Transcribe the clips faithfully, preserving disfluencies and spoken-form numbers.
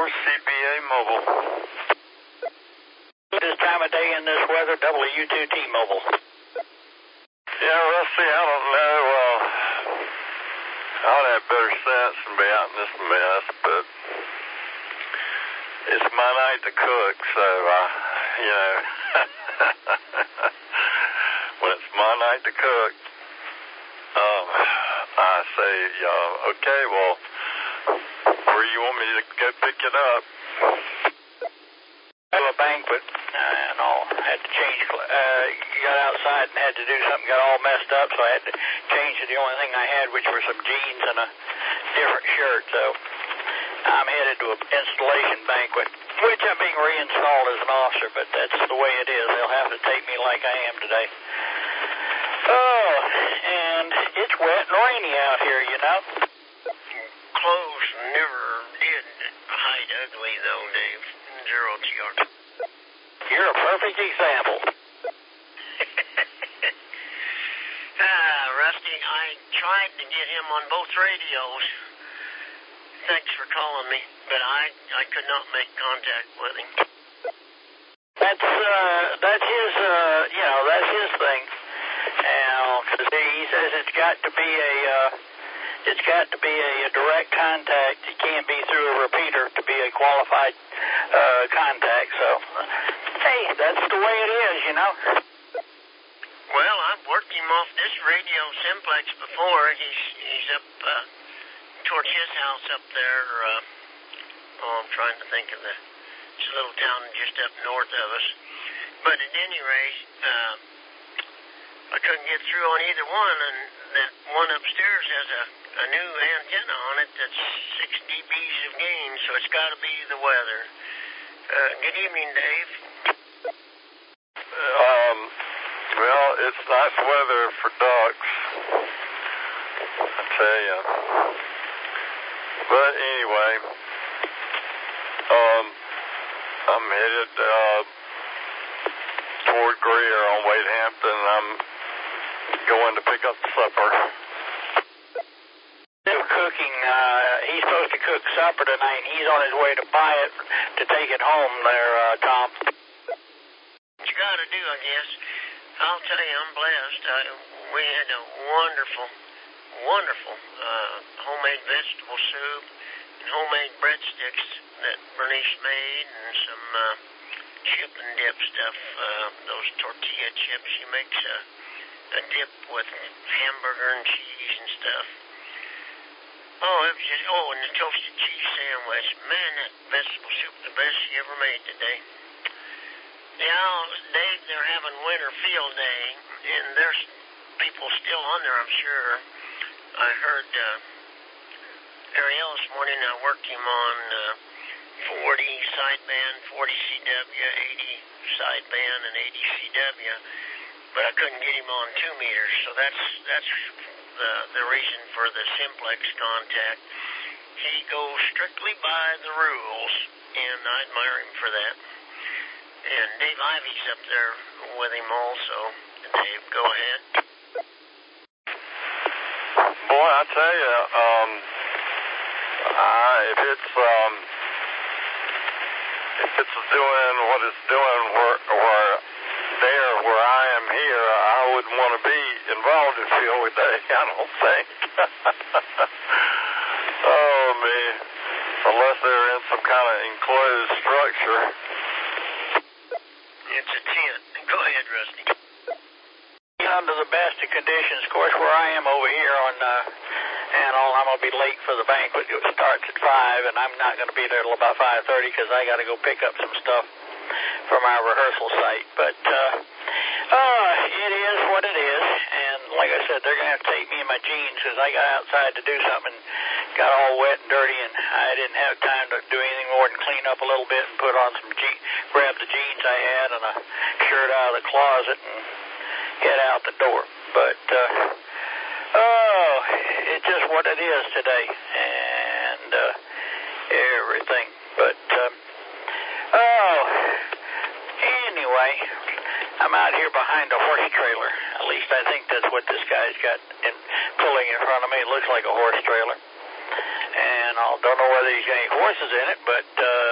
C B A Mobile. This time of day in this weather, W two T-Mobile. Yeah, Rusty, I don't know. Uh, I ought to have better sense than be out in this mess, but it's my night to cook, so, uh, you know, when it's my night to cook, um, I say, uh, okay, well, where you want me to go pick it up? To a banquet, uh, and all. Had to change, uh, got outside and had to do something, got all messed up, so I had to change to the only thing I had, which were some jeans and a different shirt, so I'm headed to an installation banquet, which I'm being reinstalled as an officer, but that's the way it is. They'll have to take me like I am today. Oh, and it's wet and rainy out here, you know. Clothes never did hide ugly, though, Dave. Zero to your... You're a perfect example. ah, Rusty, I tried to get him on both radios. Thanks for calling me, but I, I could not make contact with him. That's, uh, that's his, uh, you know, that's his thing. Now, because he says it's got to be a, uh, it's got to be a, a direct contact. It can't be through a repeater to be a qualified uh, contact. So, hey, that's the way it is, you know. Well, I've worked him off this radio simplex before. He's he's up uh, towards his house up there. Uh, oh, I'm trying to think of the. It's a little town just up north of us. But at any rate, uh, I couldn't get through on either one, and that one upstairs has a, a new antenna on it that's six decibels of gain, so it's got to be the weather. Uh, good evening, Dave. Um, well, it's nice weather for ducks, I tell you. But anyway, um, I'm headed uh, toward Greer on way to Hampton. I'm going to pick up supper. Still cooking. Uh, he's supposed to cook supper tonight. He's on his way to buy it to take it home there, uh, Tom. What you got to do, I guess. I'll tell you, I'm blessed. I, we had a wonderful, wonderful uh, homemade vegetable soup and homemade breadsticks that Bernice made, and some uh, chip and dip stuff, uh, those tortilla chips. She makes a, a dip with hamburger and cheese and stuff. Oh, it was just, oh, and the toasted cheese sandwich. Man, that vegetable soup, the best she ever made today. Yeah, Dave, they're having winter field day, and there's people still on there, I'm sure. I heard uh, Ariel this morning, I worked him on uh, forty sideband, forty C W, eighty sideband, and eighty C W, but I couldn't get him on two meters, so that's that's the, the reason for the simplex contact. He goes strictly by the rules, and I admire him for that. And Dave Ivy's up there with him also. Dave, go ahead. Boy, I tell you, um, I, if it's um, if it's doing what it's doing where, where there where I am here, I wouldn't want to be involved in field day. I don't think. Oh man, unless they're in some kind of enclosed structure. It's a tent. Go ahead, Rusty. Under the best of conditions, of course, where I am over here on uh, Anal, I'm going to be late for the banquet. It starts at five, and I'm not going to be there till about five thirty because I got to go pick up some stuff from our rehearsal site. But uh, uh, it is what it is, and like I said, they're going to have to take me in my jeans because I got outside to do something and got all wet and dirty, and I didn't have time to do anything more than clean up a little bit and put on some jeans, grab the jeans I had and a shirt out of the closet and head out the door. But, uh, oh, it's just what it is today, and uh, everything. But, um, oh, anyway, I'm out here behind a horse trailer. At least I think that's what this guy's got in, pulling in front of me. It looks like a horse trailer. And I don't know whether he's got any horses in it, but uh,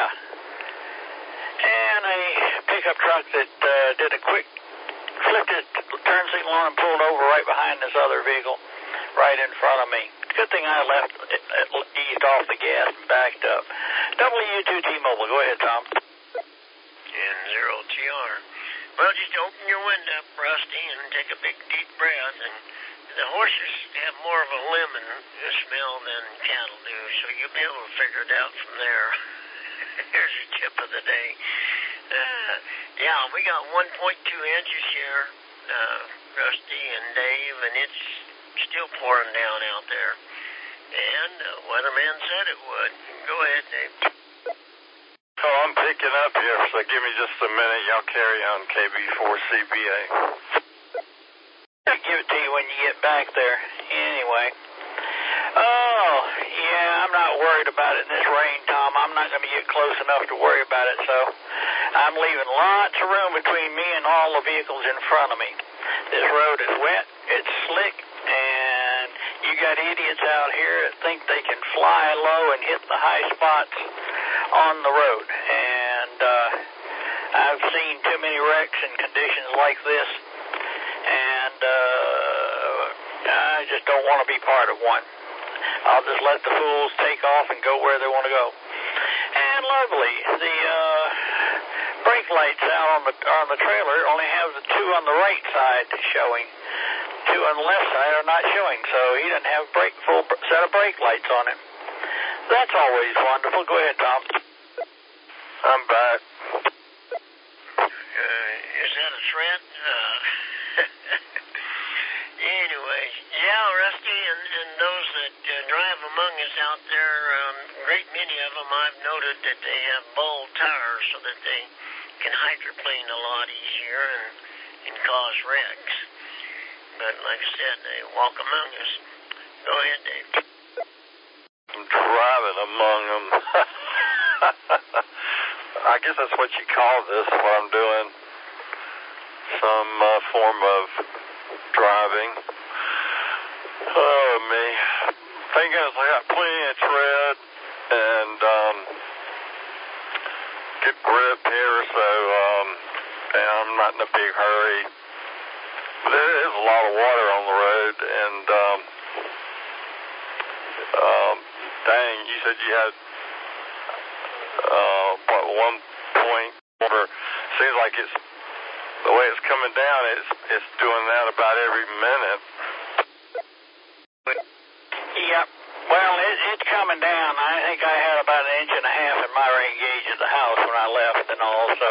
yeah. And a pickup truck that uh, did a quick, flipped its turn signal on and pulled over right behind this other vehicle right in front of me. Good thing I left, it, it eased off the gas and backed up. W two T-Mobile, go ahead, Tom. N zero T R. Well, just open your window up, Rusty, and take a big deep breath. And the horses have more of a lemon smell than cattle do, so you'll be able to figure it out from there. Here's your tip of the day. Uh, yeah, we got one point two inches here, uh, Rusty and Dave, and it's still pouring down out there. And the uh, weatherman said it would. Go ahead, Dave. Oh, I'm picking up here, so give me just a minute. Y'all carry on K B four C B A. I'll give it to you when you get back there. Anyway. Oh, yeah, I'm not worried about it in this rain, Tom. I'm not going to get close enough to worry about it, so I'm leaving lots of room between me and all the vehicles in front of me. This road is wet, it's slick, and you got idiots out here that think they can fly low and hit the high spots on the road. And uh, I've seen too many wrecks in conditions like this, and uh, I just don't want to be part of one. I'll just let the fools take off and go where they want to go. And lovely, the uh, brake lights out on the on the trailer only have the two on the right side showing. Two on the left side are not showing, so he doesn't have brake full set of brake lights on him. That's always wonderful. Go ahead, Tom. I'm back. Uh, is that a threat? Uh, anyway, yeah, Rusty, and, and those that uh, drive among us out there, um, great many of them, I've noted that they have bald tires so that they can hydroplane a lot easier and, and cause wrecks. But like I said, they walk among us. Go ahead, Dave. I'm driving among them. I guess that's what you call this, what I'm doing. Some uh, form of driving. Oh, me. Thank goodness I got plenty of tread and um, good grip here, so um, and I'm not in a big hurry. There is a lot of water on the road, and um, um, dang, you said you had uh, what, one point water. Seems like it's the way it's coming down. It's it's doing that about every minute. Yep. Well, it, it's coming down. I think I had about an inch and a half in my rain gauge at the house when I left, and all. So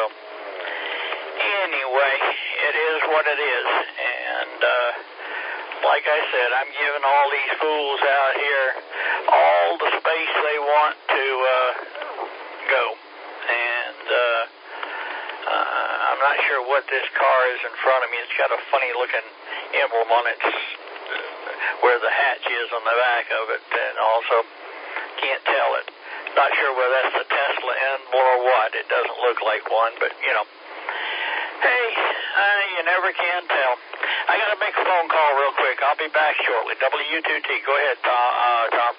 anyway, it is what it is, and uh, like I said, I'm giving all these fools out here all the space they want to uh, go, and uh, uh, I'm not sure what this car is in front of me. It's got a funny-looking emblem on its where the hatch is on the back of it, and also can't tell it. Not sure whether that's the Tesla emblem or what. It doesn't look like one, but you know. Hey, uh, you never can tell. I got to make a phone call real quick. I'll be back shortly. W two T. Go ahead, Tom. Uh, Tom.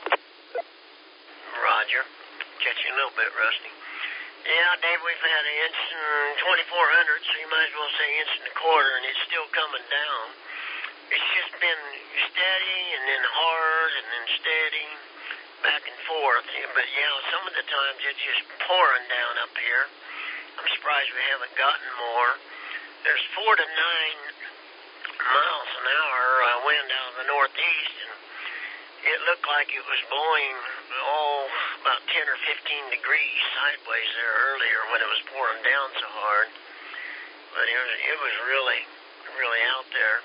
Roger. Catch you in a little bit, Rusty. Yeah, Dave, we've had an inch and twenty-four hundred, so you might as well say inch and a quarter, and it's still coming down. It's just been steady and then hard and then steady, back and forth. But, yeah, some of the times it's just pouring down up here. I'm surprised we haven't gotten more. There's four to nine miles an hour uh, wind out of the northeast, and it looked like it was blowing, oh, about ten or fifteen degrees sideways there earlier when it was pouring down so hard. But it was, it was really, really out there.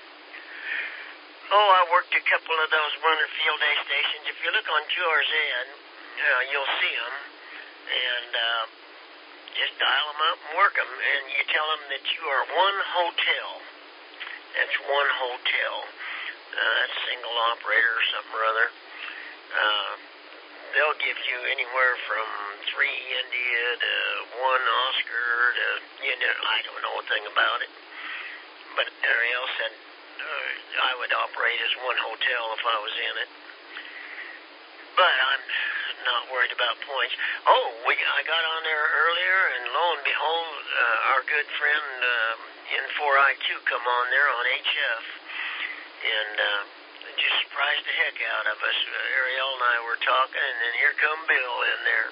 Oh, I worked a couple of those runner field day stations. If you look on Q R Z, uh, you'll see them, and uh, just dial them up and work them, and you tell them that you are one hotel. That's one hotel. Uh, that's single operator or something or other. Uh, they'll give you anywhere from three India to one Oscar to, you know, I don't know a thing about it. But Ariel said uh, I would operate as one hotel if I was in it. But I'm not worried about points. Oh, we I got on there earlier, and lo and behold, uh, our good friend uh, N four I two come on there on H F, and uh, it just surprised the heck out of us. Uh, Ariel and I were talking, and then here come Bill in there.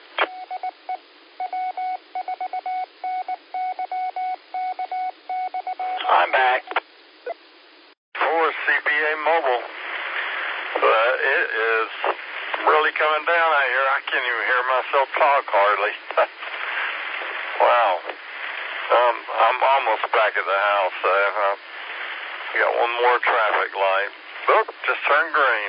I'm back. For C B A Mobile. Uh, it is really coming down out here. I can't even hear myself talk hardly. Wow. Um, I'm almost back at the house. Uh, we got one more traffic light. Oop, just turned green.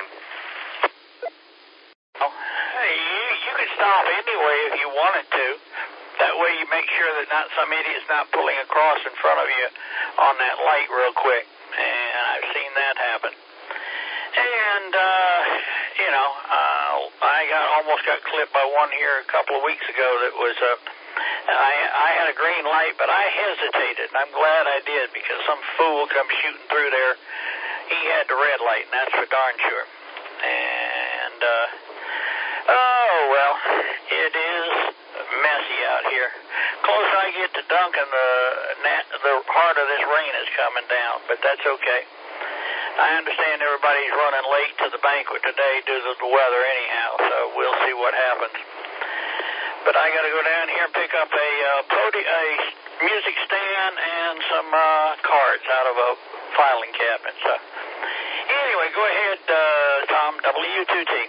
Oh, hey, you, you could stop anyway if you wanted to. That way you make sure that not some idiot's not pulling across in front of you on that light real quick. And I've seen that happen. And, uh, you know, uh, I got almost got clipped by one here a couple of weeks ago that was, uh, I, I had a green light, but I hesitated, and I'm glad I did, because some fool come shooting through there. He had the red light, and that's for darn sure. And, uh, oh, well, it is messy out here. Close I get to Duncan, the, the heart of this rain is coming down, but that's okay. I understand everybody's running late to the banquet today due to the weather anyhow, so we'll see what happens. But I got to go down here and pick up a, uh, podi- a music stand and some uh, cards out of a filing cabinet. So anyway, go ahead, uh, Tom, W two T.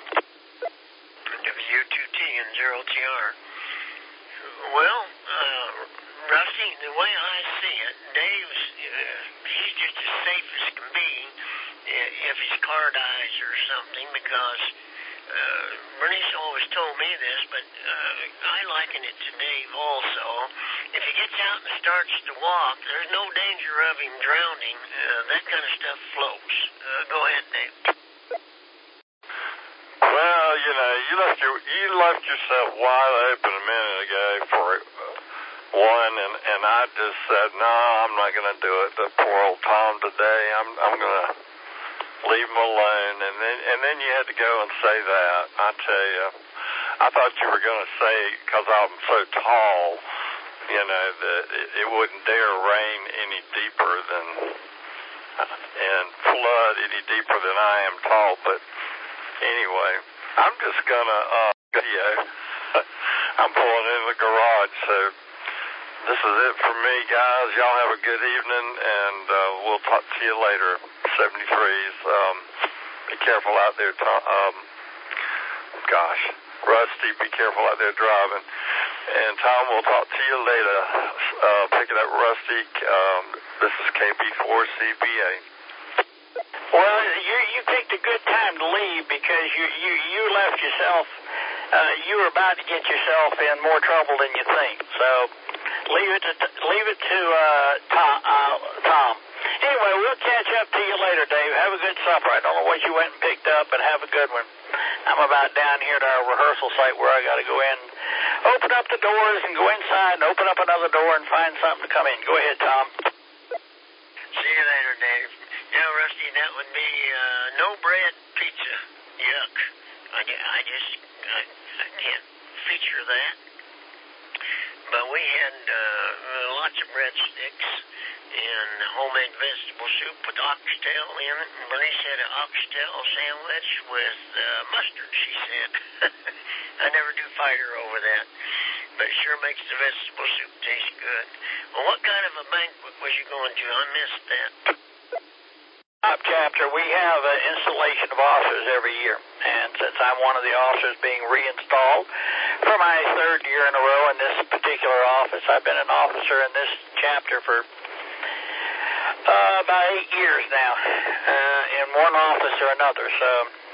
W two T and zero T R. Well, uh, Rusty, the way I see it, Dave's, uh, he's just as safe as can be if his car dies or something, because uh, Bernice always told me this, but uh, I liken it to Dave also. If he gets out and starts to walk, there's no danger of him drowning. Uh, that kind of stuff floats. Uh, go ahead, Dave. Well, you know, you left your you left yourself wide open a minute ago for one, and and I just said, no, I'm not going to do it to poor old Tom today. I'm I'm going to leave him alone. And then and then you had to go and say that. I tell you, I thought you were going to say, because I'm so tall, you know, that it, it wouldn't dare rain any deeper than and flood any deeper than I am tall, but. Anyway, I'm just gonna, uh, video. I'm pulling in the garage, so this is it for me, guys. Y'all have a good evening, and uh, we'll talk to you later. seventy-threes, um, be careful out there, Tom. Um, gosh, Rusty, be careful out there driving. And Tom, we'll talk to you later. Uh, picking up Rusty. Um, this is K B four C B A. Well, you you picked a good time to leave, because you you, you left yourself, uh, you were about to get yourself in more trouble than you think. So leave it to leave it to uh, Tom. Uh, Tom. Anyway, we'll catch up to you later, Dave. Have a good supper. I don't know what you went and picked up, but have a good one. I'm about down here to our rehearsal site where I got to go in, open up the doors, and go inside and open up another door and find something to come in. Go ahead, Tom. See you later, Dave. Yeah, Rusty, that would be uh, no bread pizza. Yuck. I, I just I, I can't feature that. But we had uh, lots of breadsticks and homemade vegetable soup with oxtail in it. And Bernice had an oxtail sandwich with uh, mustard, she said. I never do fight her over that. But it sure makes the vegetable soup taste good. Well, what kind of a banquet was you going to? I missed that. Top chapter, we have an installation of officers every year, and since I'm one of the officers being reinstalled for my third year in a row in this particular office, I've been an officer in this chapter for uh, about eight years now, uh, in one office or another. So,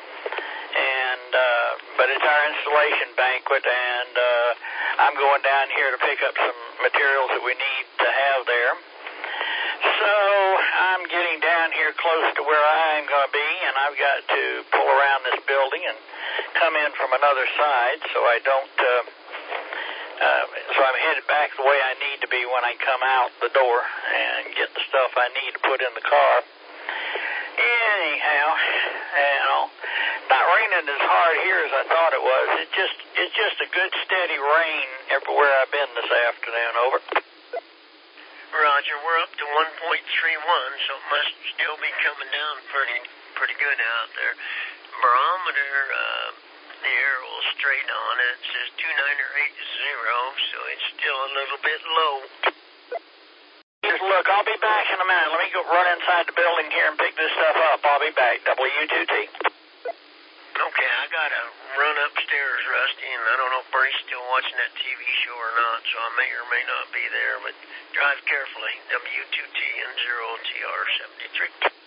and uh, but it's our installation banquet, and uh, I'm going down here to pick up some materials that we need to have there. So I'm getting down here close to where I'm going to be, and I've got to pull around this building and come in from another side, so I don't, uh, uh, so I'm headed back the way I need to be when I come out the door and get the stuff I need to put in the car. Anyhow, you know, not not raining as hard here as I thought it was. It just it's just a good steady rain everywhere I've been this afternoon. Over. Roger, we're up to one point three one, so it must still be coming down pretty pretty good out there. Barometer, uh, the arrow straight on it says two nine or eight zero, so it's still a little bit low. Just look, I'll be back in a minute. Let me go run inside the building here and pick this stuff up. I'll be back. W two T. Okay, I gotta run upstairs, Rusty, and I don't know if Bernie's still watching that T V show or not, so I may or may not be there, but drive carefully. W two T N zero T R seventy-three.